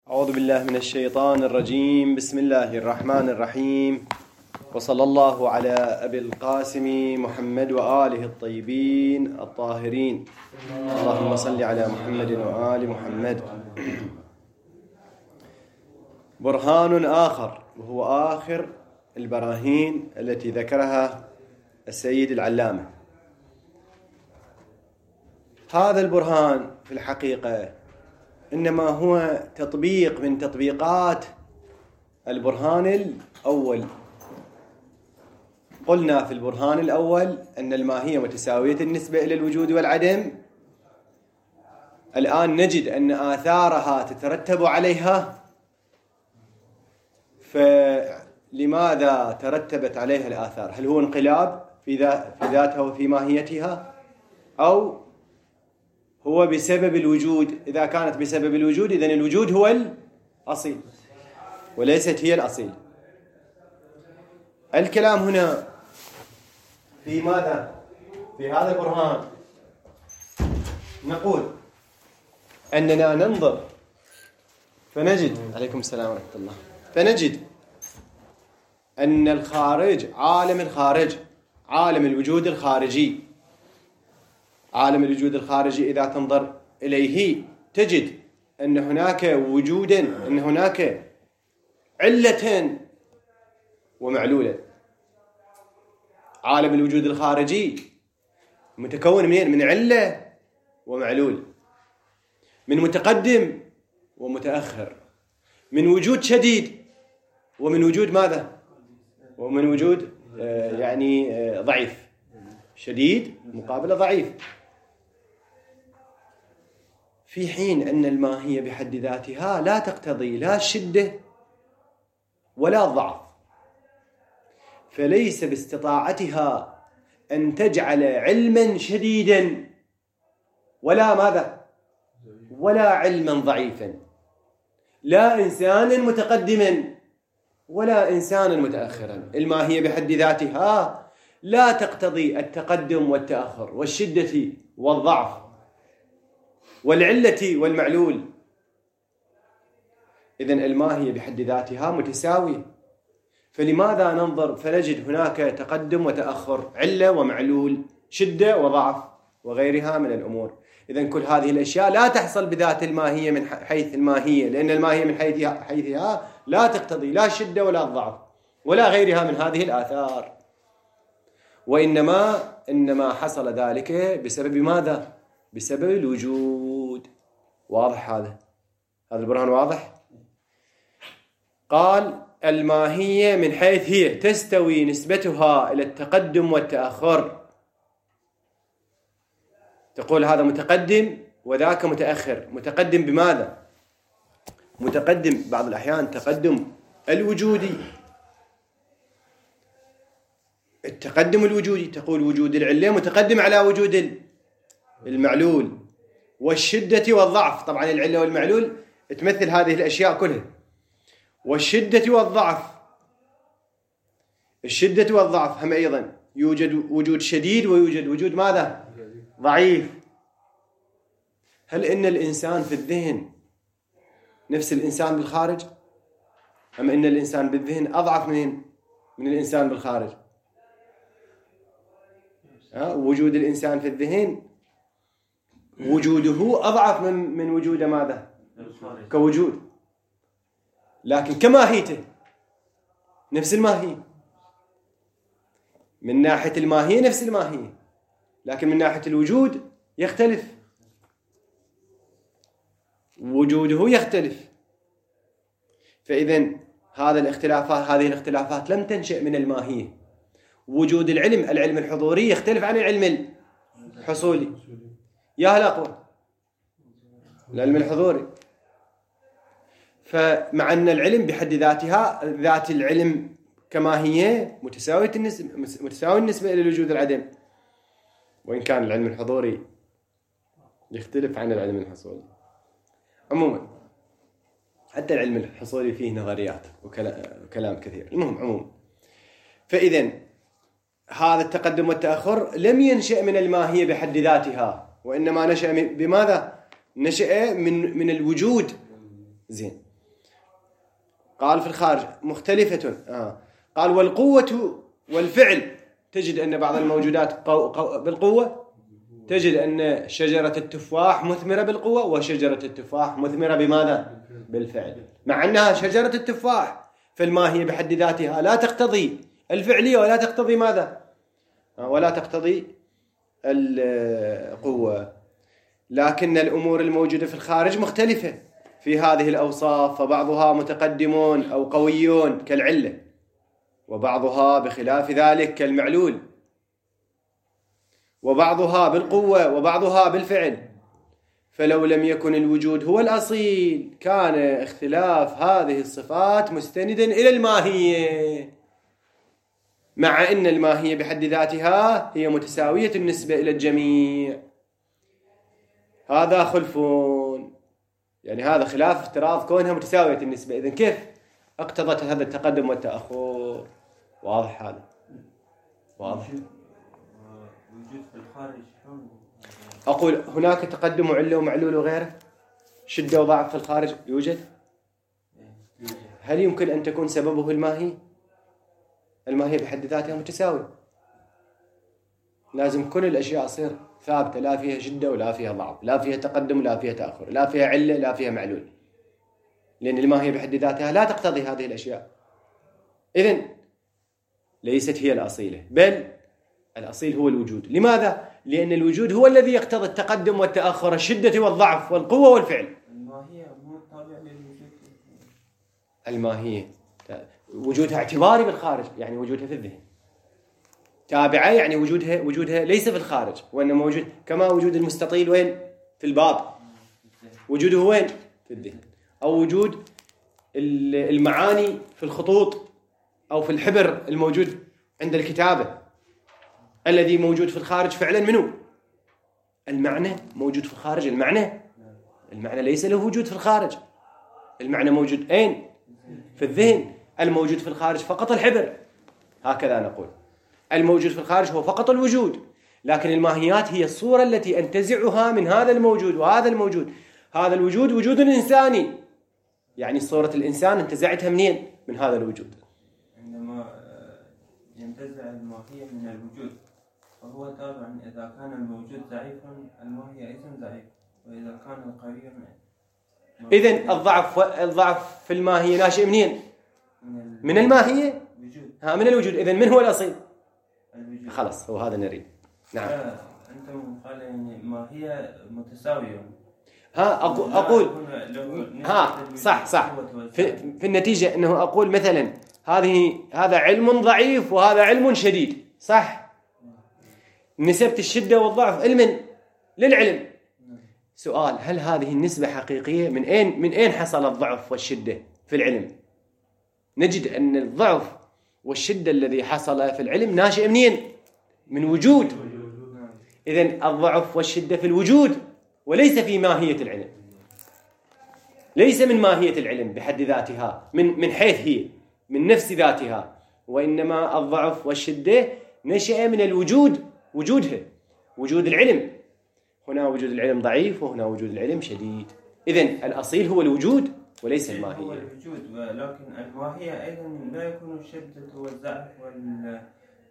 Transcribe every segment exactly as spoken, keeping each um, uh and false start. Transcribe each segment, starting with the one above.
أعوذ بالله من الشيطان الرجيم. بسم الله الرحمن الرحيم، وصلى الله على أبي القاسم محمد وآله الطيبين الطاهرين. اللهم صل على محمد وآل محمد. برهان آخر، وهو آخر البراهين التي ذكرها السيد العلامة. هذا البرهان في الحقيقة إنما هو تطبيق من تطبيقات البرهان الأول. قلنا في البرهان الأول أن الماهية متساوية النسبة إلى الوجود والعدم. الآن نجد أن آثارها تترتب عليها، فلماذا ترتبت عليها الآثار؟ هل هو انقلاب في ذاتها وفي ماهيتها، أو هو بسبب الوجود؟ إذا كانت بسبب الوجود إذن الوجود هو الأصيل وليست هي الأصيل. الكلام هنا في ماذا؟ في هذا البرهان نقول أننا ننظر فنجد عليكم السلام ورحمة الله فنجد أن الخارج، عالم الخارج، عالم الوجود الخارجي، عالم الوجود الخارجي إذا تنظر إليه تجد أن هناك وجودا، أن هناك علة ومعلولة. عالم الوجود الخارجي متكون منين؟ من علة ومعلول، من متقدم ومتأخر، من وجود شديد ومن وجود ماذا؟ ومن وجود آه يعني آه ضعيف. شديد مقابل ضعيف، في حين أن الماهية بحد ذاتها لا تقتضي لا الشدة ولا الضعف، فليس باستطاعتها أن تجعل علما شديدا ولا ماذا؟ ولا علما ضعيفا، لا إنسانا متقدما ولا إنسانا متأخرا. الماهية بحد ذاتها لا تقتضي التقدم والتأخر والشدة والضعف والعلة والمعلول. إذن الماهية بحد ذاتها متساوية، فلماذا ننظر فنجد هناك تقدم وتأخر، علة ومعلول، شدة وضعف وغيرها من الأمور؟ إذن كل هذه الأشياء لا تحصل بذات الماهية من حيث الماهية، لأن الماهية من حيثها لا تقتضي لا الشدة ولا الضعف ولا غيرها من هذه الآثار، وإنما إنما حصل ذلك بسبب ماذا؟ بسبب الوجود. واضح هذا؟ هذا البرهان واضح؟ قال الماهية من حيث هي تستوي نسبتها إلى التقدم والتأخر. تقول هذا متقدم وذاك متأخر. متقدم بماذا؟ متقدم بعض الأحيان تقدم الوجودي، التقدم الوجودي، تقول وجود العلة متقدم على وجود المعلول، والشدة والضعف. طبعا العلة والمعلول تمثل هذه الأشياء كلها، والشدة والضعف. الشدة والضعف هم أيضا يوجد وجود شديد ويوجد وجود ماذا؟ ضعيف. هل إن الإنسان في الذهن نفس الإنسان بالخارج، أم إن الإنسان بالذهن أضعف من من الإنسان بالخارج؟ ها؟ وجود الإنسان في الذهن وجوده أضعف من من وجود ماذا؟ كوجود، لكن كماهيته نفس الماهية. من ناحية الماهية نفس الماهية، لكن من ناحية الوجود يختلف، وجوده يختلف. فإذن هذا الاختلافات هذه الاختلافات لم تنشأ من الماهية. وجود العلم، العلم الحضوري يختلف عن العلم الحصولي. يا هل أقول العلم الحضوري؟ فمع أن العلم بحد ذاتها، ذات العلم كما هي متساوية النسبة، متساوي النسبة إلى الوجود العدم، وإن كان العلم الحضوري يختلف عن العلم الحصولي. عموما حتى العلم الحصولي فيه نظريات وكلام كثير. المهم عموما، فإذن هذا التقدم والتأخر لم ينشأ من الماهية بحد ذاتها، وإنما نشأ بماذا؟ نشأ من من الوجود. زين، قال في الخارج مختلفة. آه. قال والقوة والفعل، تجد أن بعض الموجودات قو... قو... بالقوة، تجد أن شجرة التفاح مثمرة بالقوة، وشجرة التفاح مثمرة بماذا؟ بالفعل، مع أنها شجرة التفاح، فالماهية بحد ذاتها لا تقتضي الفعلية ولا تقتضي ماذا؟ ولا تقتضي القوة. لكن الأمور الموجودة في الخارج مختلفة في هذه الأوصاف، فبعضها متقدمون أو قويون كالعلة، وبعضها بخلاف ذلك كالمعلول، وبعضها بالقوة وبعضها بالفعل. فلو لم يكن الوجود هو الأصيل كان اختلاف هذه الصفات مستندا إلى الماهية، مع أن الماهية بحد ذاتها هي متساوية النسبة إلى الجميع. هذا خلف، يعني هذا خلاف افتراض كونها متساوية النسبة. إذن كيف اقتضت هذا التقدم والتأخر؟ واضح هذا؟ واضح. وجود في الخارج. أقول هناك تقدم وعلة ومعلول وغيره، شدة وضعف في الخارج يوجد. هل يمكن أن تكون سببه الماهية؟ الماهية بحد ذاتها متساوية، لازم كل الأشياء تصير ثابتة، لا فيها شدة ولا فيها ضعف، لا فيها تقدم ولا فيها تأخر، لا فيها علة لا فيها معلول، لأن الماهية بحد ذاتها لا تقتضي هذه الأشياء. إذن ليست هي الأصيلة، بل الأصيل هو الوجود. لماذا؟ لأن الوجود هو الذي يقتضي التقدم والتأخر، الشدة والضعف والقوة والفعل. الماهية مو تابعة للوجود. الماهية وجودها اعتباري بالخارج، يعني وجودها في الذهن. تابعة يعني وجودها وجودها ليس في الخارج، وإنما موجود، كما وجود المستطيل وين؟ في الباب. وجوده وين؟ في الذهن. أو وجود المعاني في الخطوط أو في الحبر الموجود عند الكتابة، الذي موجود في الخارج فعلا منه المعنى موجود في الخارج. المعنى المعنى ليس له وجود في الخارج، المعنى موجود أين؟ في الذهن. الموجود في الخارج فقط الحبر، هكذا نقول. الموجود في الخارج هو فقط الوجود، لكن الماهيات هي الصورة التي أنتزعها من هذا الموجود. وهذا الموجود، هذا الوجود وجود إنساني، يعني صورة الإنسان انتزعتها منين؟ من هذا الوجود. عندما ينتزع الماهية من الوجود فهو تابع، إذا كان الموجود ضعيفا الماهية أيضا ضعيف، وإذا كان قويا. إذن الضعف الضعف في الماهية ناشئ منين؟ من الماهية، ها من الوجود. إذن من هو الأصيل؟ الوجود. خلاص هو هذا نريد. نعم. أنتم قال يعني ماهية متساوية. ها أقول, أقول ها صح صح في, في النتيجة أنه أقول مثلا هذه هذا علم ضعيف وهذا علم شديد، صح؟ نسبة الشدة والضعف علما للعلم. سؤال: هل هذه النسبة حقيقية؟ من أين من أين حصل الضعف والشدة في العلم؟ نجد أن الضعف والشدة الذي حصل في العلم ناشئ منين؟ من وجود. إذن الضعف والشدة في الوجود وليس في ماهية العلم، ليس من ماهية العلم بحد ذاتها، من من حيث هي من نفس ذاتها، وإنما الضعف والشدة نشأ من الوجود، وجودها وجود العلم. هنا وجود العلم ضعيف وهنا وجود العلم شديد. إذن الأصيل هو الوجود وليس الماهية. هو الوجود، ولكن الماهية أيضا لا يكون الشدة والضعف وال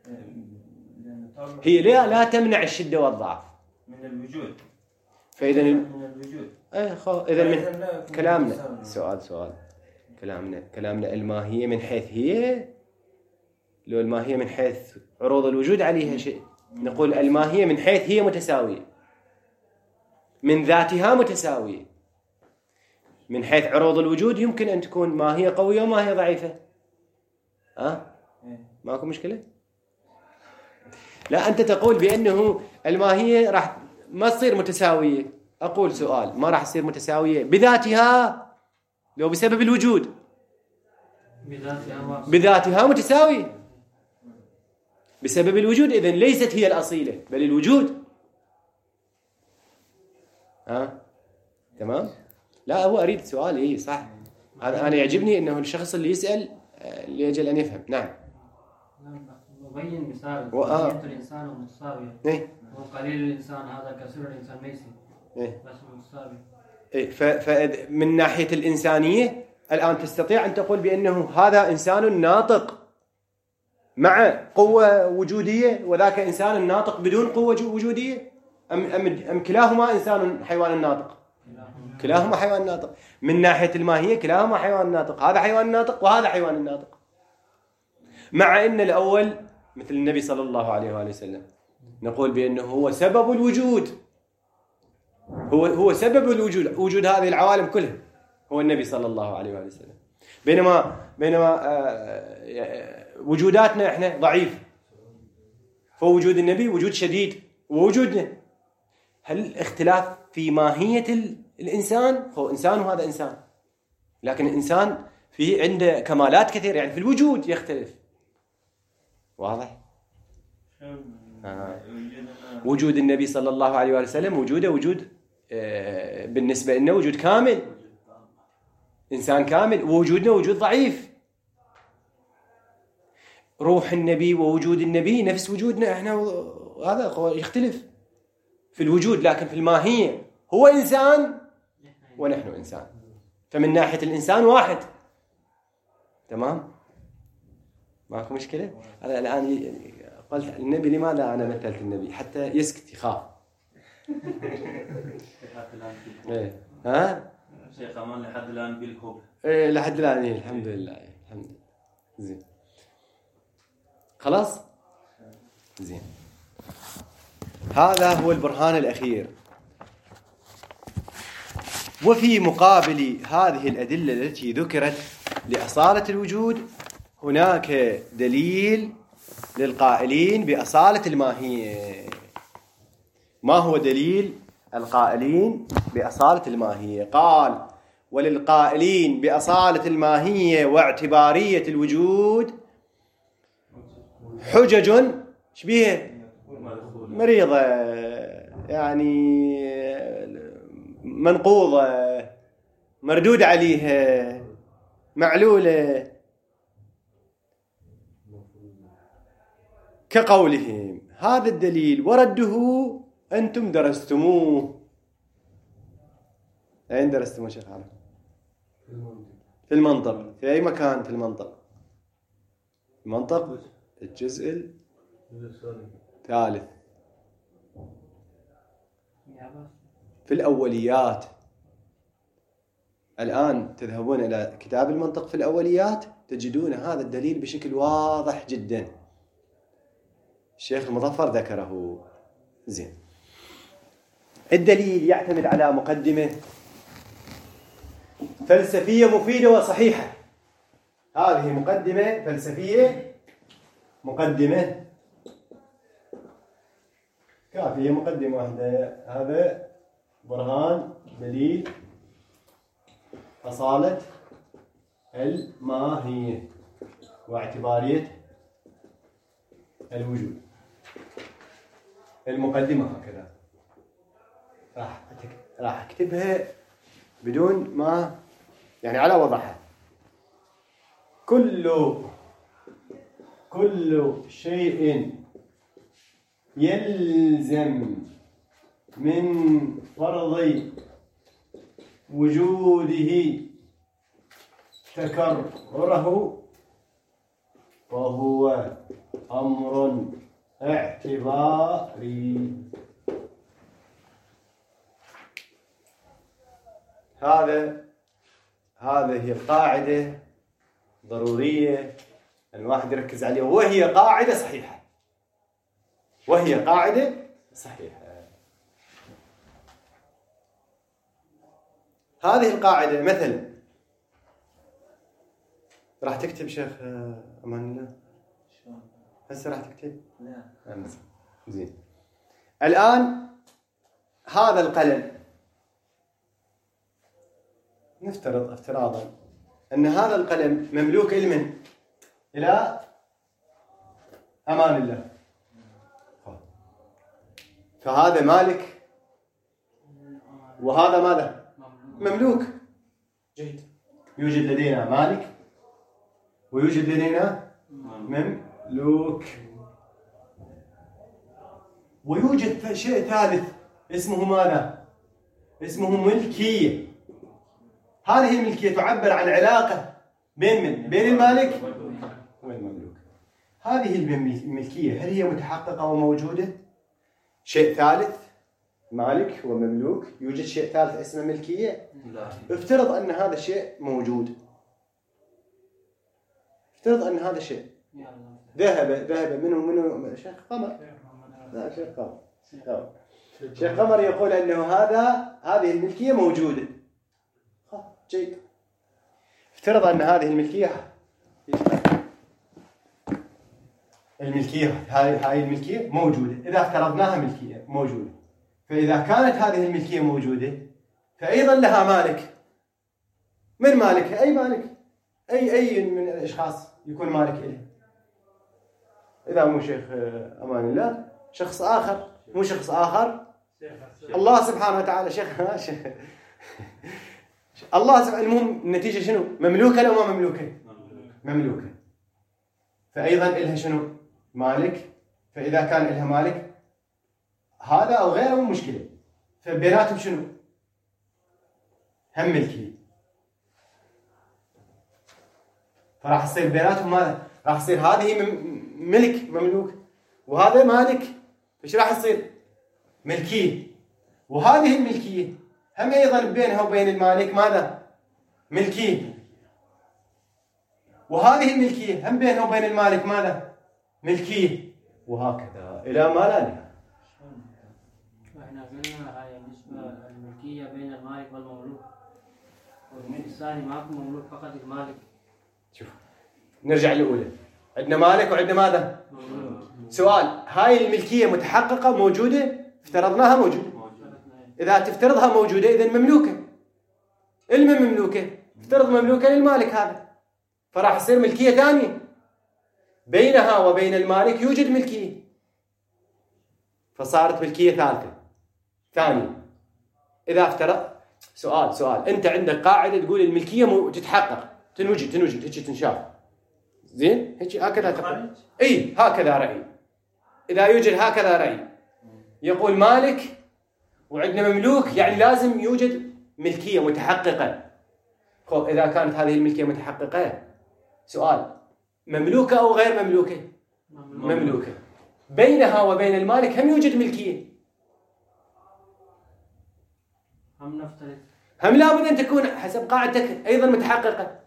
هي لا لا تمنع الشدة والضعف من الوجود. فإذا من الوجود. أي خو إذا من كلامنا سؤال سؤال كلامنا كلامنا الماهية من حيث هي، لو الماهية من حيث عروض الوجود عليها شيء نقول الماهية من حيث هي متساوية، من ذاتها متساوية. من حيث عروض الوجود يمكن أن تكون ماهية قوية وماهية ضعيفة. أه؟ ماكو مشكلة؟ لا، أنت تقول بأنه الماهية راح ما تصير متساوية. أقول سؤال: ما راح تصير متساوية بذاتها لو بسبب الوجود؟ بذاتها بذاتها متساوية بسبب الوجود. إذن ليست هي الأصيلة بل الوجود. ها أه؟ تمام؟ لا، هو أريد سؤال. إيه صح، أنا يعجبني أنه الشخص اللي يسأل لأجل أن يفهم. نعم. مبين مثال و... آه. الإنسان متساوي. إيه؟ هو قليل الإنسان هذا كثير الإنسان ليس. إيه؟ بس متساوي. إيه؟ ف... فمن ناحية الإنسانية الآن تستطيع أن تقول بأنه هذا إنسان ناطق مع قوة وجودية وذاك إنسان ناطق بدون قوة وجودية، أم, أم, أم كلاهما إنسان حيوان ناطق؟ كلاهما حيوان ناطق من ناحية الماهية، كلاهما حيوان ناطق، هذا حيوان ناطق وهذا حيوان ناطق، مع أن الأول مثل النبي صلى الله عليه وآله وسلم نقول بأنه هو سبب الوجود، هو هو سبب الوجود، وجود هذه العوالم كلها هو النبي صلى الله عليه وآله وسلم. بينما بينما آه وجوداتنا احنا ضعيف، فوجود النبي وجود شديد ووجودنا. هل الاختلاف في ماهية الإنسان؟ هو إنسان وهذا إنسان، لكن الإنسان فيه عنده كمالات كثيرة، يعني في الوجود يختلف. واضح؟ آه. وجود النبي صلى الله عليه وآله وسلم وجوده وجود آه بالنسبة لنا وجود كامل، إنسان كامل، ووجودنا وجود ضعيف. روح النبي ووجود النبي نفس وجودنا احنا، هذا يختلف في الوجود، لكن في الماهية هو إنسان ونحن إنسان، فمن ناحية الإنسان واحد. تمام؟ ماكو مشكلة؟ هذا الآن قلت النبي لماذا أنا مثلت النبي؟ حتى يسكت يخاف. إيه ها؟ شيخ أمان لحد الآن بالكوب. إيه لحد الآن إيه الحمد لله الحمد لله. زين. خلاص؟ زين. هذا هو البرهان الأخير. وفي مقابل هذه الأدلة التي ذكرت لأصالة الوجود هناك دليل للقائلين بأصالة الماهية. ما هو دليل القائلين بأصالة الماهية؟ قال: وللقائلين بأصالة الماهية واعتبارية الوجود حجج شبيه مريضة، يعني منقوضة، مردود عليها، معلولة، كقولهم هذا الدليل ورده أنتم درستموه. أين درستموه شيخ عالم؟ في المنطق. في أي مكان في المنطق؟ المنطق الجزء الثالث في الأوليات. الآن تذهبون إلى كتاب المنطق في الأوليات تجدون هذا الدليل بشكل واضح جدا، الشيخ المظفر ذكره. زين. الدليل يعتمد على مقدمة فلسفية مفيدة وصحيحة. هذه مقدمة فلسفية، مقدمة كافية، مقدمة واحدة. هذا برهان دليل أصالة الماهية واعتبارية الوجود. المقدمة هكذا راح راح أكتبها بدون ما يعني على وضعها. كل كل شيء يلزم من فرض وجوده تكرره فهو أمر اعتباري. هذا هذه القاعدة ضرورية أن الواحد يركز عليها، وهي قاعدة صحيحة، وهي قاعدة صحيحة. هذه القاعدة مثلا راح تكتب شيخ أمان الله؟ هسه راح تكتب؟ لا. زين. الآن هذا القلم نفترض افتراضا أن هذا القلم مملوك لمن؟ إلى أمان الله. فهذا مالك وهذا ماذا؟ مملوك. جيد. يوجد لدينا مالك ويوجد لدينا مملوك، ويوجد شيء ثالث اسمه ماذا؟ اسمه ملكية. هذه الملكية تعبر عن علاقة بين من؟ بين المالك والمملوك. هذه الملكية هل هي متحققة وموجودة؟ شيء ثالث مالك ومملوك، يوجد شيء ثالث اسمه ملكية؟ لا. افترض أن هذا الشيء موجود، افترض أن هذا الشيء ذهب ذهب منه منه شيخ قمر، لا شيخ قمر شيخ قمر يقول أنه هذا هذه الملكية موجودة. جيد. افترض أن هذه الملكية الملكية هاي هاي الملكية موجودة. إذا افترضناها ملكية موجودة، فإذا كانت هذه الملكية موجودة فأيضا لها مالك. من مالكها؟ أي مالك، أي أي من الأشخاص يكون مالك إليه. إذا مو شيخ أمان الله شخص آخر، مو شخص آخر الله سبحانه وتعالى. شيخ شيخ الله سبحانه. المهم النتيجة شنو؟ مملوكة لو ما مملوكة؟ مملوكة. فأيضا إلها شنو؟ مالك. فإذا كان إلها مالك هذا أو غيره مو مشكلة، فبيناتهم شنو؟ هم ملكية. فراح يصير بيناتهم ماذا؟ راح يصير هذه ملك مملوك وهذا مالك، فايش راح يصير؟ ملكية. وهذه الملكية هم أيضا بينها وبين المالك ماذا؟ ملكية. وهذه الملكية هم بينها وبين المالك ماذا؟ ملكية. وهكذا إلى ما لا نهاية. احنا قلنا هاي بالنسبة الملكية بين المالك والمملوك، والملك الثاني ماكو مملوك فقط المالك. شوف نرجع للأولى، عندنا مالك وعندنا ماذا؟ مملوك. سؤال، هاي الملكية متحققة موجودة؟ افترضناها موجودة. إذا تفترضها موجودة إذن مملوكة. المن مملوكة؟ افترض مملوكة للمالك هذا، فراح يصير ملكية ثانية بينها وبين المالك يوجد ملكية، فصارت ملكية ثالثة ثانية. إذا افترض سؤال سؤال أنت عندك قاعدة تقول الملكية مو تتحقق تنوجد تنوجد هيك تنشاف زين هيك هكذا تقول. أي هكذا رأي. إذا يوجد هكذا رأي يقول مالك وعندنا مملوك، يعني لازم يوجد ملكية متحققة. خب إذا كانت هذه الملكية متحققة، سؤال مملوكة أو غير مملوكة؟ مملوكة. بينها وبين المالك هم يوجد ملكية، هم نفترض هم لابد أن تكون حسب قاعدتك أيضا متحققة.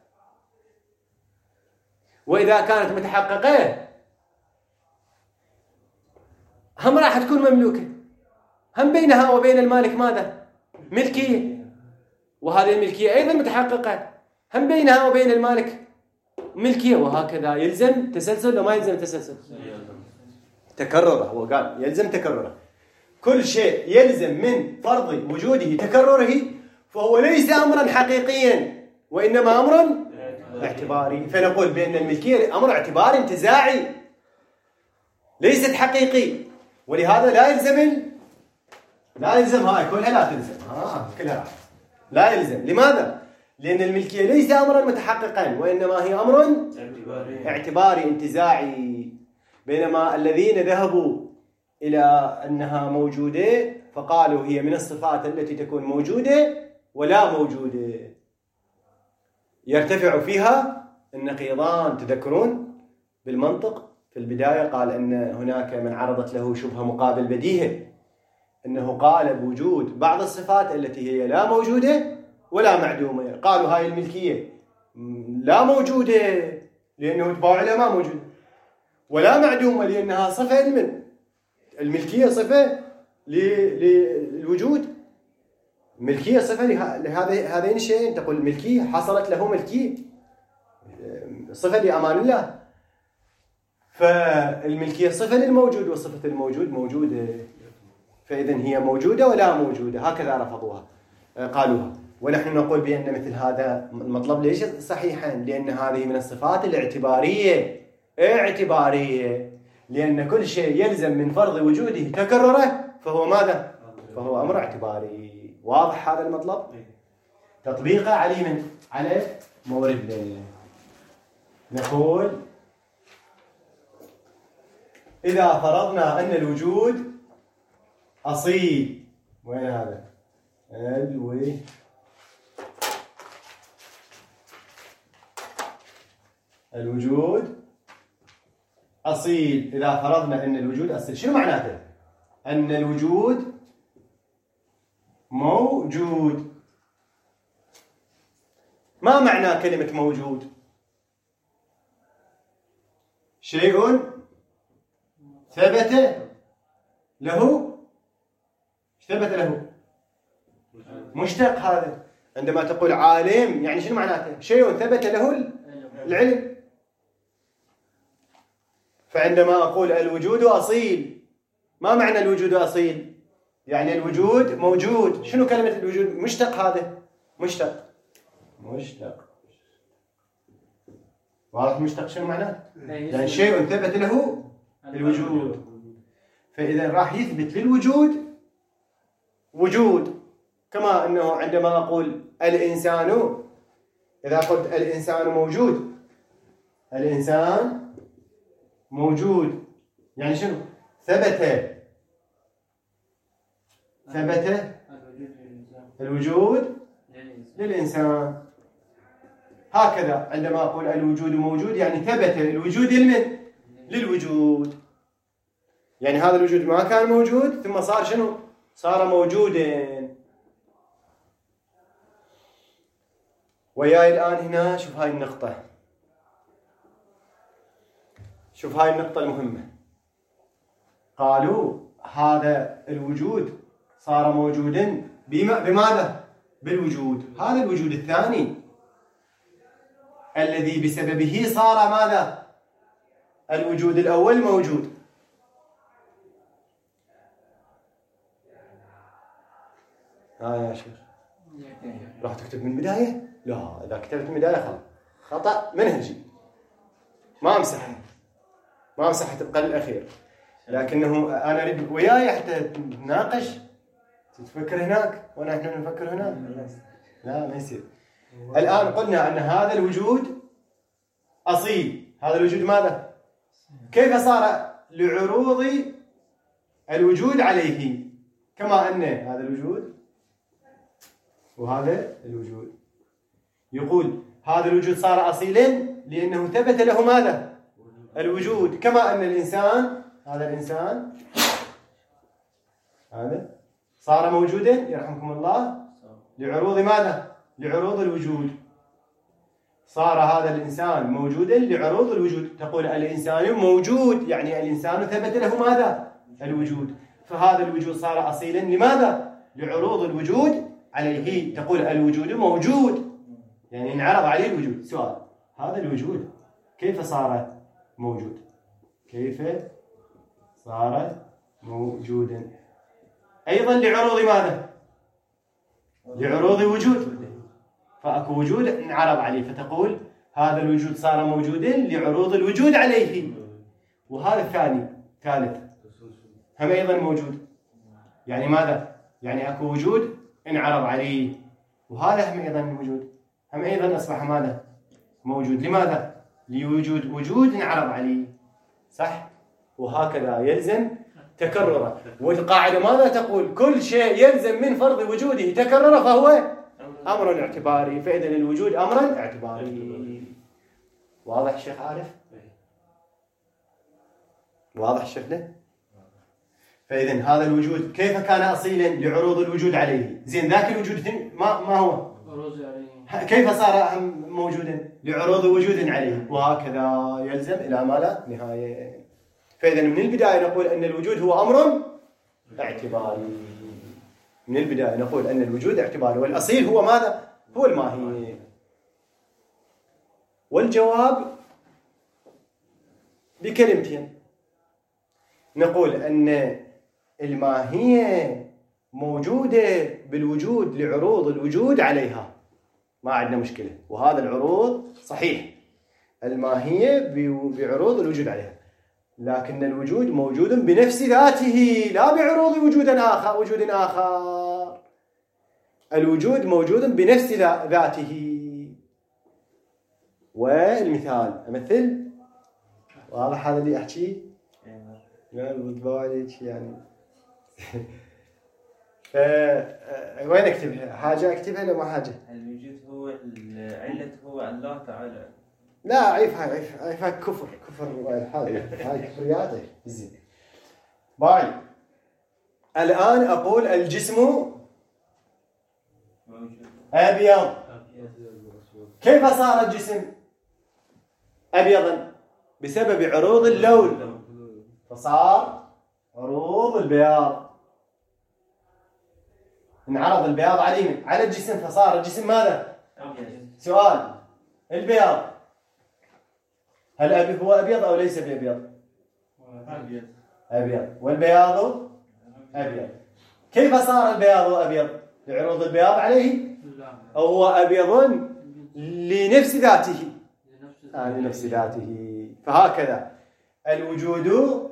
وإذا كانت متحققة هم راح تكون مملوكة، هم بينها وبين المالك ماذا؟ ملكية. وهذه الملكية أيضا متحققة، هم بينها وبين المالك ملكية. وهكذا يلزم تسلسل وما يلزم تسلسل؟ تكرره. هو قال يلزم تكرره. كل شيء يلزم من فرض وجوده تكرره فهو ليس أمرا حقيقيا وإنما أمر اعتباري. فنقول بأن الملكية أمر اعتباري انتزاعي ليست حقيقي، ولهذا لا يلزم لا يلزم هاي كلها لا تلزم آه كلها لا يلزم. لماذا؟ لأن الملكية ليس أمرا متحققا وإنما هي أمر اعتباري, اعتباري انتزاعي. بينما الذين ذهبوا إلى أنها موجودة فقالوا هي من الصفات التي تكون موجودة ولا موجودة، يرتفع فيها النقيضان. تذكرون بالمنطق في البداية قال أن هناك من عرضت له شبهة مقابل بديهة، أنه قال بوجود بعض الصفات التي هي لا موجودة ولا معدومة. قالوا هاي الملكية لا موجودة لأنه تباع لها ما موجود، ولا معدومة لأنها صفة من الملكية صفة للوجود. ملكية صفة لهذا هذين الشيئين. تقول الملكية حصلت له ملكية صفة لأمان الله، فالملكية صفة للموجود وصفة الموجود موجودة، فإذن هي موجودة ولا موجودة. هكذا رفضوها قالوها. ونحن نقول بأن مثل هذا المطلب ليس صحيحا، لأن هذه من الصفات الاعتبارية اعتبارية لأن كل شيء يلزم من فرض وجوده تكرره فهو ماذا؟ فهو أمر اعتباري. واضح هذا المطلب؟ تطبيقه على من؟ على موردنا. نقول إذا فرضنا أن الوجود أصيل، وين هذا؟ الوي الوجود أصيل. إذا فرضنا أن الوجود أصيل، شنو معناته؟ أن الوجود موجود. ما معنى كلمة موجود؟ شيء ثبت له. ثبت له مشتق. هذا عندما تقول عالم يعني شنو معناته؟ شيء ثبت له العلم. فعندما أقول الوجود أصيل، ما معنى الوجود أصيل؟ يعني الوجود موجود. شنو كلمة الوجود؟ مشتق. هذا مشتق. مشتق واضح؟ مشتق شنو معناه؟ يعني شيء ثبت له الوجود. فإذا راح يثبت للوجود وجود. كما أنه عندما أقول الإنسان، إذا قلت الإنسان موجود، الإنسان موجود يعني شنو؟ ثبت ثبت الوجود للإنسان. هكذا عندما أقول الوجود موجود يعني ثبت الوجود لمن؟ للوجود. يعني هذا الوجود ما كان موجود ثم صار شنو؟ صار موجودا. وياي الآن هنا شوف هاي النقطة، شوف هاي النقطة المهمة. قالوا هذا الوجود صار موجودا بماذا؟ بالوجود. هذا الوجود الثاني الذي بسببه صار ماذا؟ الوجود الأول موجود. ها يا شيخ راح تكتب من البداية؟ لا، إذا كتبت من البداية خلاص خطأ منهجي، ما أمسحه، ما أمسحه تبقى للأخير. لكنه أنا أريد وياي حتى نناقش، تفكر هناك وأنا إحنا نفكر هناك. لا ما يصير. الآن قلنا أن هذا الوجود أصيل. هذا الوجود ماذا؟ كيف صار لعروض الوجود عليه؟ كما أن هذا الوجود وهذا الوجود. يقول هذا الوجود صار أصيلا لأنه ثبت له ماذا؟ الوجود. كما أن الإنسان، هذا الإنسان هذا صار موجودا يرحمكم الله لعروض ماذا؟ لعروض الوجود. صار هذا الإنسان موجودا لعروض الوجود. تقول الإنسان موجود يعني الإنسان ثبت له ماذا؟ الوجود. فهذا الوجود صار أصيلا لماذا؟ لعروض الوجود عليه. تقول الوجود موجود يعني انعرض عليه الوجود. سؤال، هذا الوجود كيف صار موجود؟ كيف صار موجودا؟ أيضا لعروض ماذا؟ لعروض وجود. فأكو وجود انعرض عليه، فتقول هذا الوجود صار موجودا لعروض الوجود عليه. وهذا الثاني ثالث هم أيضا موجود. يعني ماذا؟ يعني أكو وجود انعرض عليه، وهذا هم أيضا موجود، هم أيضا أصبح ماذا؟ موجود. لماذا؟ لوجود وجود انعرض عليه. صح؟ وهكذا يلزم تكرره. والقاعدة ماذا تقول؟ كل شيء يلزم من فرض وجوده تكرره فهو أمر اعتباري. فإذا الوجود أمر اعتباري. واضح الشيخ عارف؟ واضح شيخنا؟ فإذا هذا الوجود كيف كان أصيلا لعروض الوجود عليه؟ زين ذاك الوجود ما ما هو؟ كيف صار موجودا لعروض وجود عليه؟ وهكذا يلزم إلى ما لا نهاية. فإذا من البداية نقول أن الوجود هو أمر اعتباري. من البداية نقول أن الوجود اعتباري، والأصيل هو ماذا؟ هو الماهي. والجواب بكلمتين. نقول أن الماهية موجودة بالوجود لعروض الوجود عليها، ما عندنا مشكلة، وهذا العروض صحيح، الماهية بعروض الوجود عليها. لكن الوجود موجود بنفس ذاته لا بعروض وجود آخر. وجود آخر الوجود موجود بنفس ذاته. والمثال أمثل واضح هذا اللي أحكي؟ لا بالضبط عليك يعني. وين أكتبها؟ حاجة أكتبها ولا ما حاجة؟ الوجود هو العلة، هو الله تعالى لا عيف هاي عيف عيف هاي كفر كفر هاي هاي كفرياته زين. باي الآن أقول الجسم أبيض. كيف صار الجسم أبيضا؟ بسبب عروض اللون، فصار عروض البياض، انعرض البياض عليه على الجسم فصار الجسم ماذا؟ سؤال، البياض هل أبي هو أبيض أو ليس بأبيض؟ أبيض. أبيض. والبياض أبيض. كيف صار البياض أبيض؟ لعروض البياض عليه أو هو أبيض لنفس ذاته؟ آه لنفس ذاته. فهكذا الوجود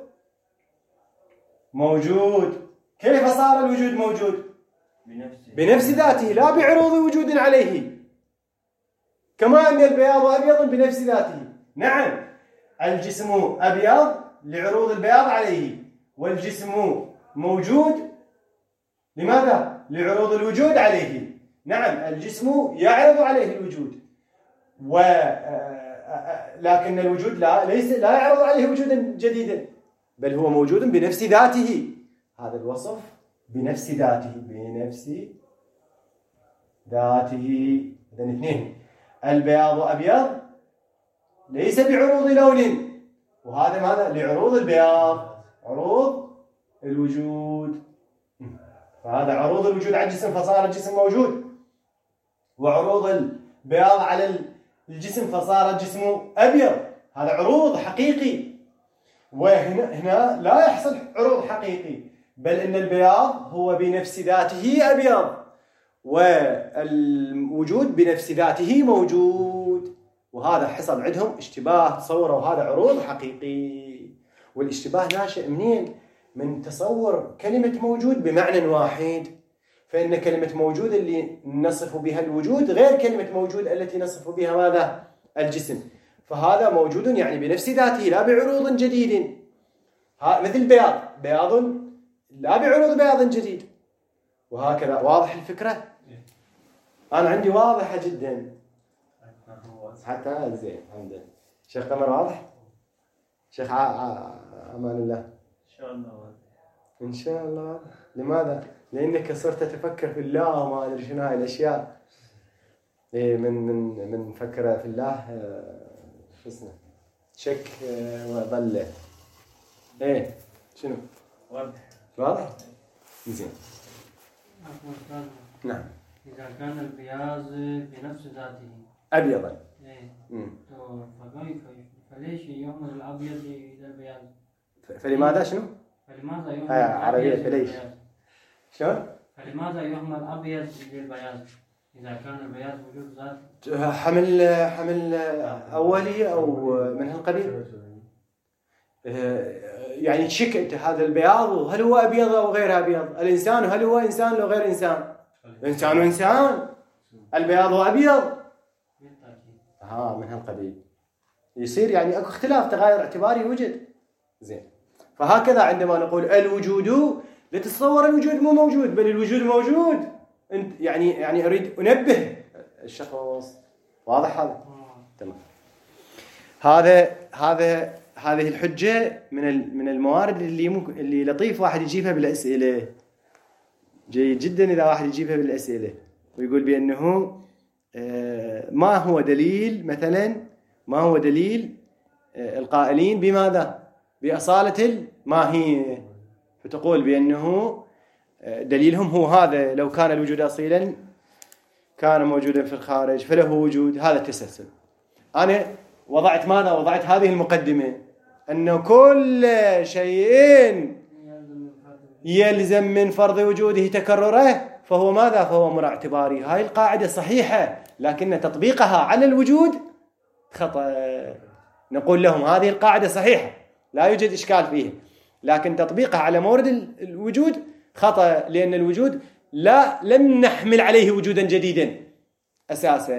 موجود. كيف صار الوجود موجود؟ بنفسه. بنفس ذاته لا بعروض وجود عليه. كما أن البياض أبيض بنفس ذاته. نعم الجسم أبيض لعروض البياض عليه، والجسم موجود لماذا؟ لعروض الوجود عليه. نعم الجسم يعرض عليه الوجود، و لكن الوجود لا ليس لا يعرض عليه وجودا جديدا، بل هو موجود بنفس ذاته. هذا الوصف بنفس ذاته، بنفس ذاته. إذن اثنين، البياض أبيض ليس بعروض لون، وهذا ماذا؟ لعروض البياض، عروض الوجود. فهذا عروض الوجود على الجسم فصار الجسم موجود، وعروض البياض على الجسم فصار الجسم أبيض. هذا عروض حقيقي. وهنا هنا لا يحصل عروض حقيقي، بل إن البياض هو بنفس ذاته أبيض، والوجود بنفس ذاته موجود. وهذا حصل عندهم اشتباه، تصوروا هذا عروض حقيقي. والاشتباه ناشئ منين؟ من تصور كلمة موجود بمعنى واحد. فإن كلمة موجود اللي نصف بها الوجود غير كلمة موجود التي نصف بها ماذا؟ الجسم. فهذا موجود يعني بنفس ذاته لا بعروض جديد. مثل بياض، بياض لا بعروض بياض جديد. وهكذا. واضح الفكرة؟ أنا عندي واضحة جدا حتى زين. الحمد لله. شيخ قمر واضح؟ شيخ أمان الله إن شاء الله واضح. إن شاء الله. لماذا؟ لأنك صرت تفكر في الله وما أدري شنو هاي الأشياء. إيه من من من فكر في الله شو اسمه شك وظل. إيه شنو؟ واضح. واضح؟ زين. نعم. إذا كان البياض بنفس ذاته أبيضا. إيه. فليش يهمل الأبيض إلى البياض؟ فلماذا شنو؟ فلماذا يهمل آه عربية فليش؟ شلون؟ فلماذا يهمل الأبيض للبياض؟ إذا كان البياض وجود ذات. حمل حمل أولي أو من هالقبيل. يعني تشك أنت هذا البياض هل هو أبيض أو غير أبيض؟ الإنسان هل هو إنسان أو غير إنسان؟ الإنسان إنسان، البياض أبيض. ها من هالقبيل. يصير يعني أكو اختلاف، تغير اعتباري وجد. زين. فهكذا عندما نقول الوجود لتتصور الوجود مو موجود، بل الوجود موجود. انت يعني يعني اريد انبه الشخص. واضح هذا؟ تمام. هذا هذا هذه الحجه من من الموارد اللي ممكن اللي لطيف واحد يجيبها بالاسئله. جيد جدا اذا واحد يجيبها بالاسئله ويقول بانه ما هو دليل مثلا ما هو دليل القائلين بماذا؟ بأصالة الماهية. فتقول بأنه دليلهم هو هذا، لو كان الوجود أصيلا كان موجودا في الخارج فله وجود. هذا التسلسل. أنا وضعت ماذا؟ وضعت هذه المقدمة أنه كل شيء يلزم من فرض وجوده تكرره فهو ماذا؟ فهو أمر اعتباري. هاي القاعدة صحيحة، لكن تطبيقها على الوجود خطأ. نقول لهم هذه القاعدة صحيحة لا يوجد إشكال فيها، لكن تطبيقها على مورد الوجود خطأ، لأن الوجود لا لم نحمل عليه وجودا جديدا أساسا.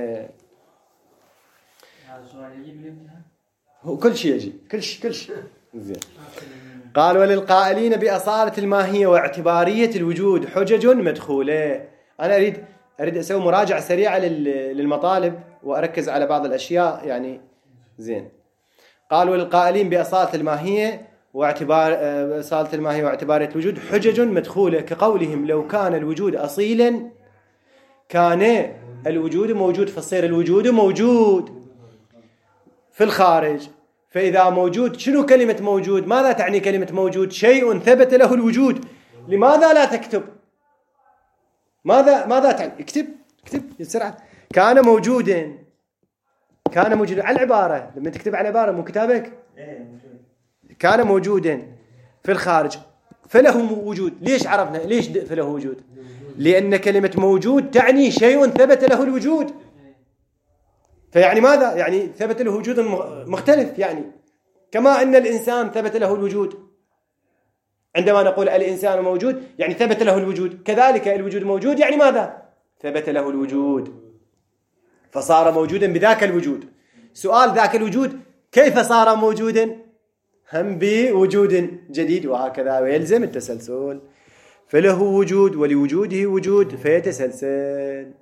هذا سؤال يجب الامتحان. هو كل شيء يجي كل شيء كل شيء زين. قال وللقائلين بأصالة الماهية واعتبارية الوجود حجج مدخولة. أنا أريد أريد أسوي مراجعة سريعة للمطالب وأركز على بعض الأشياء يعني زين. قال وللقائلين بأصالة الماهية واعتبار أصالة الماهية واعتبارية الوجود حجج مدخولة، كقولهم لو كان الوجود أصيلا كان الوجود موجود، فصير الوجود موجود في الخارج. فإذا موجود، شنو كلمة موجود؟ ماذا تعني كلمة موجود؟ شيء ثبت له الوجود. لماذا لا تكتب؟ ماذا ماذا تعني؟ اكتب اكتب بسرعة. كان موجودا، كان موجودا على العبارة. لما تكتب على العبارة مو كتابك، كان موجودا في الخارج فله وجود. ليش عرفنا ليش فله وجود؟ لأن كلمة موجود تعني شيء ثبت له الوجود. فيعني ماذا؟ يعني ثبت له وجود مختلف. يعني كما أن الإنسان ثبت له الوجود، عندما نقول الإنسان موجود يعني ثبت له الوجود، كذلك الوجود موجود يعني ماذا؟ ثبت له الوجود، فصار موجودا بذاك الوجود. سؤال ذاك الوجود كيف صار موجودا؟ هم بوجود جديد، وهكذا ويلزم التسلسل. فله وجود ولوجوده وجود فيتسلسل.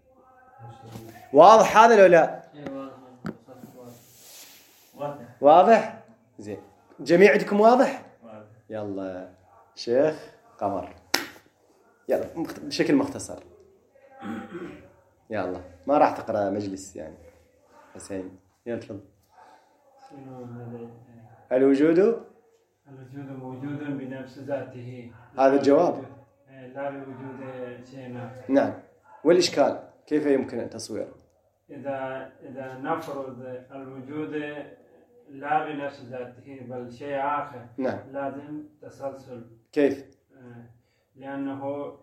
واضح هذا لو لا؟ واضح؟ زين. جميع عندكم واضح؟ يلا شيخ قمر، يلا بشكل مختصر. يلا ما راح تقرأ مجلس يعني. حسين يلا تفضل. الوجود الوجود موجود بنفس ذاته. هذا الجواب. لا بوجود شيء آخر. نعم. والإشكال كيف يمكن تصويره؟ إذا إذا نفرض الوجود لا بنفس ذاته بل شيء آخر، نعم، لازم تسلسل. كيف؟ لأنه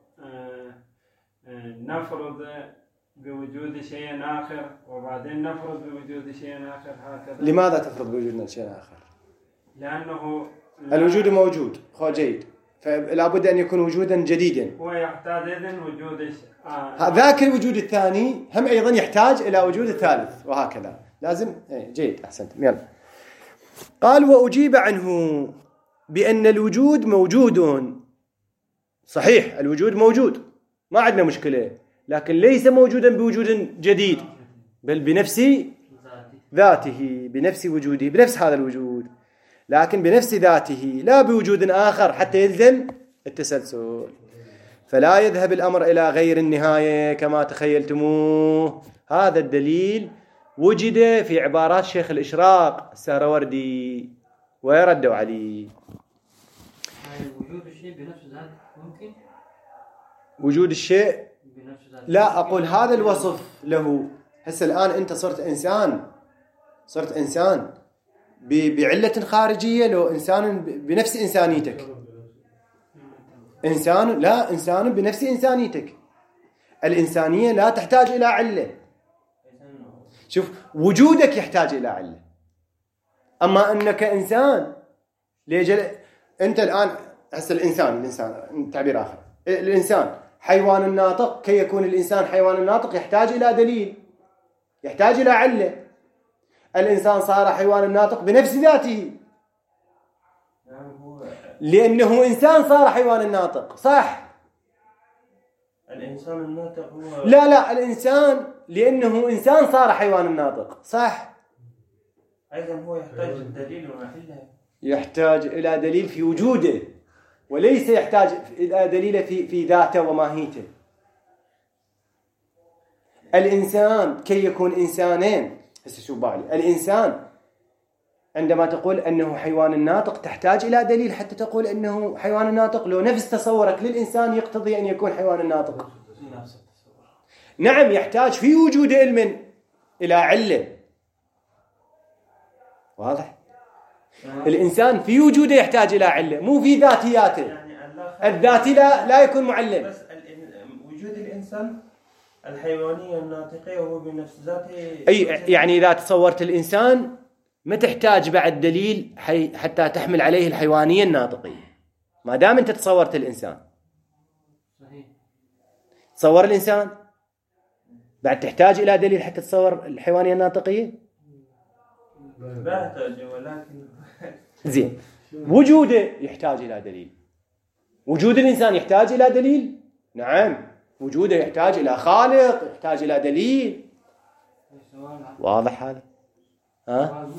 نفرض بوجود شيء آخر وبعدين نفرض بوجود شيء آخر، هكذا. لماذا تفرض بوجود شيء آخر؟ لأنه الوجود موجود، خو جيد، فلا بد أن يكون وجودا جديدا. هو يحتاج إذن وجود آه. ذاك الوجود الثاني هم أيضا يحتاج إلى وجود الثالث، وهكذا لازم. جيد، أحسنت. يلا. قال وأجيب عنه بأن الوجود موجود. صحيح الوجود موجود، ما عندنا مشكلة، لكن ليس موجودا بوجود جديد، بل بنفس ذاته، بنفس وجوده، بنفس هذا الوجود، لكن بنفس ذاته لا بوجود آخر حتى يلزم التسلسل. فلا يذهب الأمر إلى غير النهاية كما تخيلتموه. هذا الدليل وجد في عبارات شيخ الإشراق السهروردي ويردوا عليه. وجود الشيء بنفس ذاته ممكن؟ وجود الشيء بنفس ذاته. لا، أقول هذا الوصف له. هسه الآن أنت صرت إنسان، صرت إنسان بعلة خارجية، لو إنسان بنفس إنسانيتك. إنسان لا إنسان بنفس إنسانيتك. الإنسانية لا تحتاج إلى علة. شوف، وجودك يحتاج إلى علة، أما أنك إنسان ليجل. أنت الآن هسه الإنسان الإنسان تعبير آخر. الإنسان حيوان ناطق، كي يكون الإنسان حيوان ناطق يحتاج إلى دليل، يحتاج إلى علة. الإنسان صار حيوان ناطق بنفس ذاته، لأنه إنسان صار حيوان ناطق. صح؟ الإنسان الناطق هو لا لا الإنسان لأنه إنسان صار حيوان ناطق. صح؟ أيضا هو يحتاج الدليل ومحله. يحتاج إلى دليل في وجوده، وليس يحتاج إلى دليل في في ذاته وماهيته. الإنسان كي يكون إنسانين، هسه شو بالي، الإنسان عندما تقول أنه حيوان ناطق تحتاج إلى دليل حتى تقول أنه حيوان ناطق. لو نفس تصورك للإنسان يقتضي أن يكون حيوان ناطق. نعم، يحتاج في وجود علم إلى علة. واضح؟ الإنسان في وجوده يحتاج إلى علة، مو في ذاتياته. الذاتي لا لا يكون معلم. بس وجود الإنسان الحيوانية الناطقة هو بنفس ذاته. أي يعني إذا تصورت الإنسان ما تحتاج بعد دليل حي حتى تحمل عليه الحيوانية الناطقية، ما دام أنت تصورت الإنسان. صحيح. تصور الإنسان بعد تحتاج إلى دليل حتى تصور الحيوانية الناطقية؟ لا يحتاج، ولكن زين، وجوده يحتاج إلى دليل. وجود الإنسان يحتاج إلى دليل. نعم، وجوده يحتاج إلى خالق، يحتاج إلى دليل. واضح هذا؟ ها؟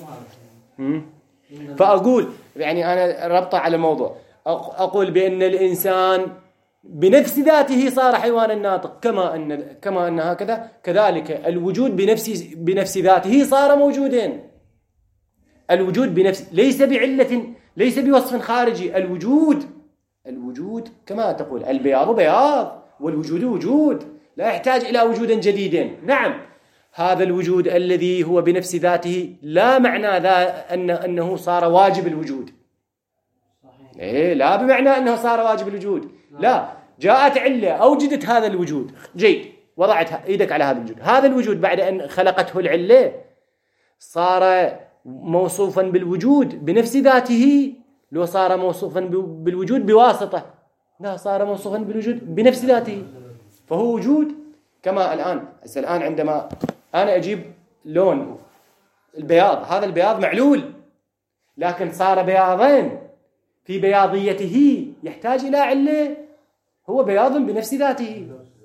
فأقول يعني أنا ربطه على الموضوع، أقول بأن الإنسان بنفس ذاته صار حيوانا ناطق، كما أن كما أن هكذا كذلك الوجود بنفس بنفس ذاته صار موجودين. الوجود بنفس ليس بعلة، ليس بوصف خارجي. الوجود الوجود كما تقول البياض بياض والوجود وجود، لا يحتاج إلى وجود جديد. نعم، هذا الوجود الذي هو بنفس ذاته لا معنى ذا أن أنه صار واجب الوجود. إيه، لا بمعنى أنه صار واجب الوجود، لا، جاءت علة أوجدت هذا الوجود، جيد، وضعت ايدك على هذا الوجود، هذا الوجود بعد أن خلقته العلة صار موصوفا بالوجود بنفس ذاته، لو صار موصوفا بالوجود بواسطة، لا، صار موصوفا بالوجود بنفس ذاته، فهو وجود. كما الآن الآن عندما أنا أجيب لون البياض، هذا البياض معلول، لكن صار بياضين في بياضيته يحتاج إلى علة، هو بياض بنفس ذاته.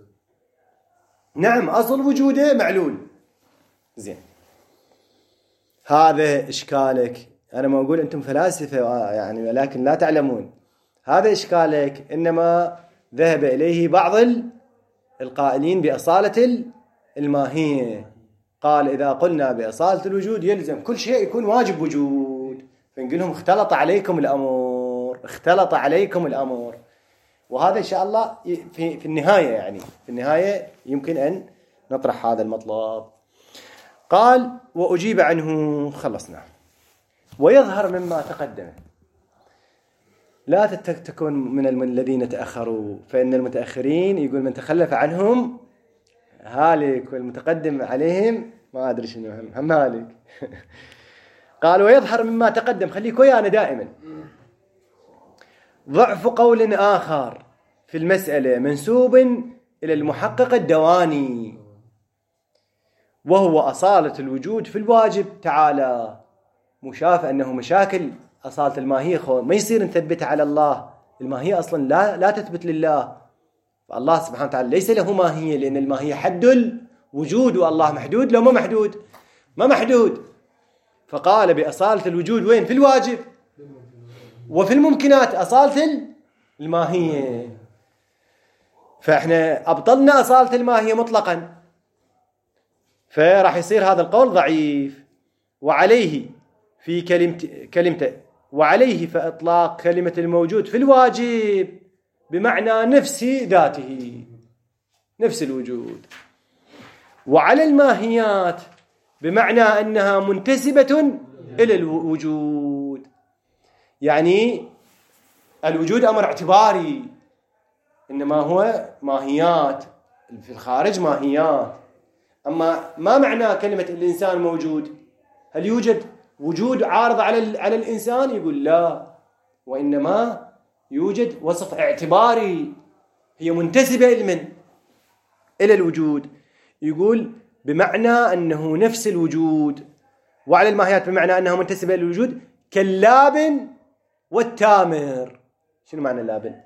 نعم، أصل وجوده معلول. زين، هذا إشكالك. أنا ما أقول أنتم فلاسفة يعني، ولكن لا تعلمون. هذا إشكالك، إنما ذهب إليه بعض القائلين بأصالة الماهية. قال إذا قلنا بأصالة الوجود يلزم كل شيء يكون واجب وجود، فنقول لهم اختلط عليكم الأمر، اختلط عليكم الأمر. وهذا إن شاء الله في في النهاية، يعني في النهاية يمكن أن نطرح هذا المطلب. قال وأجيب عنه، خلصنا. ويظهر مما تقدم، لا تكن من الذين تأخروا، فإن المتأخرين يقول من تخلف عنهم هالك، والمتقدم عليهم ما أدري شنو هم, هم هالك. قال ويظهر مما تقدم، خليك ويانا دائما، ضعف قول آخر في المسألة منسوب إلى المحقق الدواني، وهو أصالة الوجود في الواجب تعالى. مشاف أنه مشاكل أصالة الماهية خو ما يصير نثبتها على الله، الماهية أصلا لا لا تثبت لله، فالله سبحانه وتعالى ليس له ماهية، لأن الماهية حد الوجود، والله محدود لو ما محدود ما محدود. فقال بأصالة الوجود وين؟ في الواجب، وفي الممكنات أصالة الماهية. فإحنا أبطلنا أصالة الماهية مطلقا، فراح يصير هذا القول ضعيف. وعليه في كلمة كلمته وعليه فإطلاق كلمة الموجود في الواجب بمعنى نفس ذاته، نفس الوجود، وعلى الماهيات بمعنى أنها منتسبة إلى الوجود. يعني الوجود أمر اعتباري، إنما هو ماهيات في الخارج ماهيات. أما ما معنى كلمة الإنسان موجود؟ هل يوجد وجود عارض على على الإنسان؟ يقول لا، وإنما يوجد وصف اعتباري، هي منتسبة إلى إلى الوجود. يقول بمعنى أنه نفس الوجود، وعلى الماهيات بمعنى أنها منتسبة إلى الوجود، كاللابن والتامر. شنو معنى اللابن؟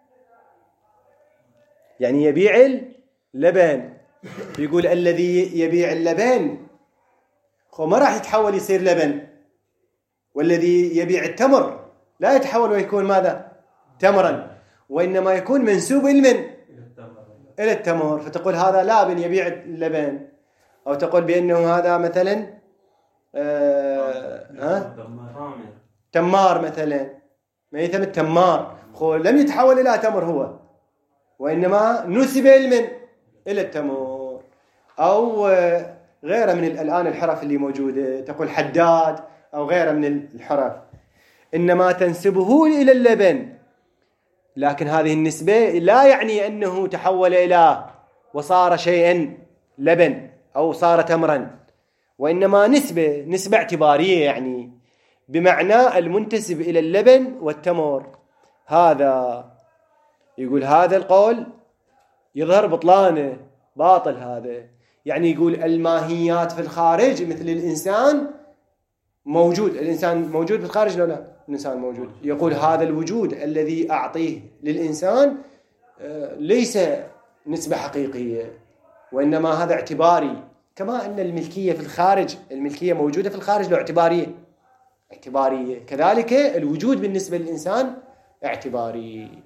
يعني يبيع اللبن. يقول الذي يبيع اللبن خو ما راح يتحول يصير لبن، والذي يبيع التمر لا يتحول ويكون ماذا؟ تمرا، وإنما يكون منسوب المن إلى التمر. فتقول هذا لابن يبيع اللبن، أو تقول بأنه هذا مثلا آه ها؟ تمار مثلا، ميثم التمار خو لم يتحول إلى تمر هو، وإنما نسب المن إلى التمر. أو غيره من الآن الحرف اللي موجودة، تقول حداد أو غيره من الحرف، إنما تنسبه إلى اللبن، لكن هذه النسبة لا يعني أنه تحول إلى وصار شيئا لبن أو صار تمرا، وإنما نسبة نسبة اعتبارية، يعني بمعنى المنتسب إلى اللبن والتمر. هذا يقول هذا القول يظهر بطلانه، باطل هذا. يعني يقول الماهيات في الخارج مثل الإنسان موجود، الإنسان موجود في الخارج لو لا؟ الإنسان موجود. يقول هذا الوجود الذي أعطيه للإنسان ليس نسبة حقيقية، وإنما هذا اعتباري، كما أن الملكية في الخارج، الملكية موجودة في الخارج له اعتبارية اعتبارية، كذلك الوجود بالنسبة للإنسان اعتباري.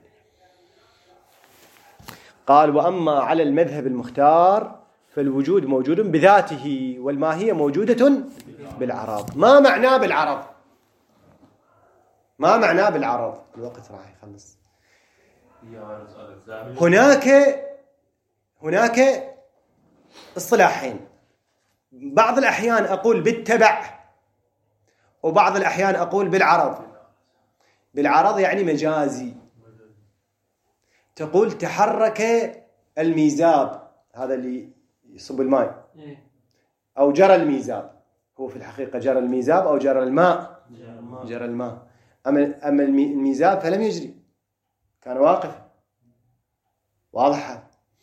قال: وأما على المذهب المختار فالوجود موجود بذاته والماهية موجودة بالعرض. ما معناه بالعرض؟ ما معناه بالعرض؟ الوقت راح يخلص. هناك هناك اصطلاحين، بعض الأحيان أقول بالتبع وبعض الأحيان أقول بالعرض. بالعرض يعني مجازي. تقول تحرك الميزاب، هذا اللي يصب الماء، أو جرى الميزاب، هو في الحقيقة جرى الميزاب أو جرى الماء، جرى الماء. أما أما الميزاب فلم يجري، كان واقفا. واضح؟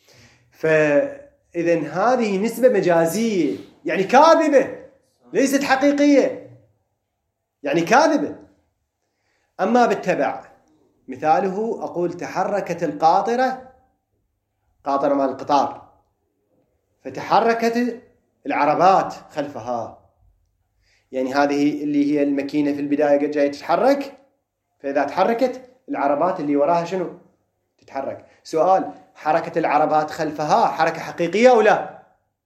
فإذا هذه نسبة مجازية، يعني كاذبة، ليست حقيقية، يعني كاذبة. أما بالتبع مثاله أقول تحركت القاطرة، قاطرة مال القطار، فتحركت العربات خلفها، يعني هذه اللي هي الماكينة في البداية جاية تتحرك، فإذا تحركت العربات اللي وراها شنو؟ تتحرك. سؤال: حركة العربات خلفها حركة حقيقية أو لا؟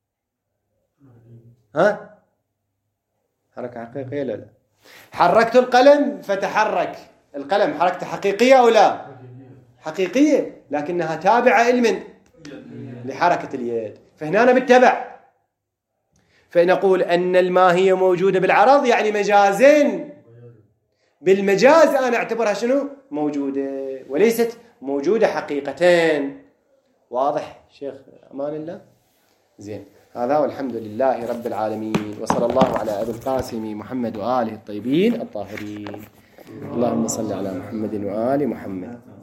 ها؟ حركة حقيقية لا لا. حركت القلم فتحرك، القلم حركته حقيقية أو لا؟ حقيقية، لكنها تابعة لمن؟ لحركة اليد. فهنا بالتبع. فنقول أن الماهية موجودة بالعرض يعني مجازين، بالمجاز أنا أعتبرها شنو؟ موجودة، وليست موجودة حقيقتين. واضح شيخ أمان الله؟ زين، هذا والحمد لله رب العالمين، وصلى الله على أبي القاسم محمد وآله الطيبين الطاهرين. اللهم صل على محمد وآل محمد.